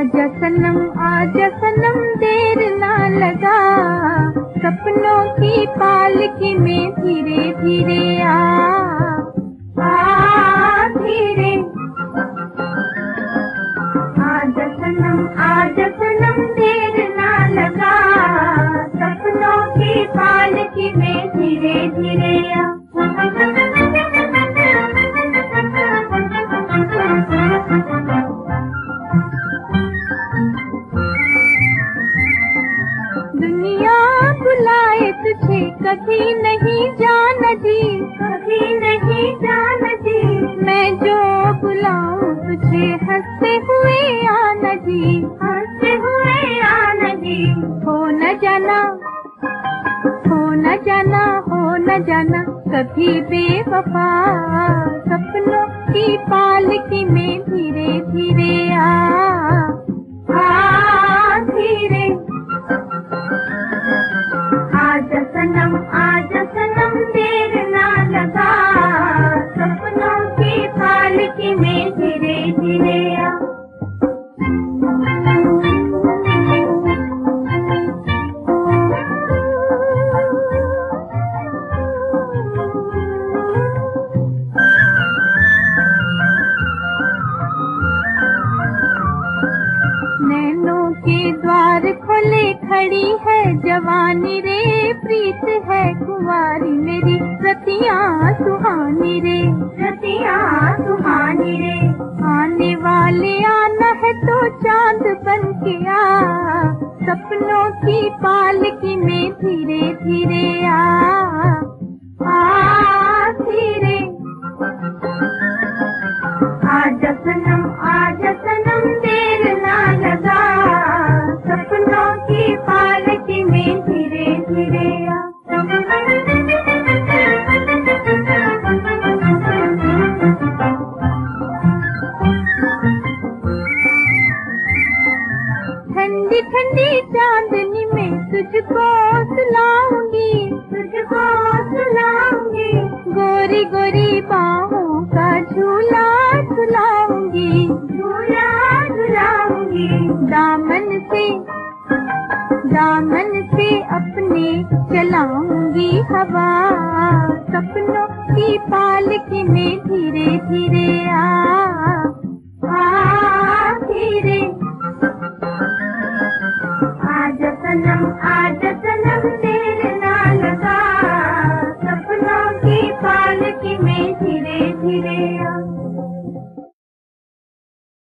आजा सनम देर ना लगा, सपनों की पालकी में धीरे धीरे आ धीरे। आजा सनम देर ना लगा, सपनों की पालकी में धीरे धीरे आ। दुनिया बुलाए तुझे कभी नहीं जाना जी, कभी नहीं जाना जी। मैं जो बुलाऊं तुझे हंसते हुए आना जी, हंसते हुए आना जी। हो न जाना, हो न जाना, हो न जाना कभी बेवफा, सपनों की पालकी में धीरे धीरे आ धीरे। आजा सनम देर ना लगा, सपनों की पालकी में धीरे धीरे आ। नैनों के द्वार खोले खड़ी है जवानी रे, प्रीत है कुंवारी मेरी रतियाँ सुहानी रे, रतियाँ सुहानी रे। आने वाले आना है तो चांद बन के आ, सपनों की पालकी में धीरे धीरे आ धीरे। आजा सनम देर ना लगा, सपनों की पालकी में धीरे धीरे आ। ठंडी ठंडी चांदनी में तुझको सुलाऊंगी, तुझको सुलाऊंगी। गोरी गोरी बाहों का झूला झुलाऊंगी, झूला झुलाऊंगी। दामन से अपने चलाऊंगी हवा, सपनों की पालकी में धीरे धीरे आ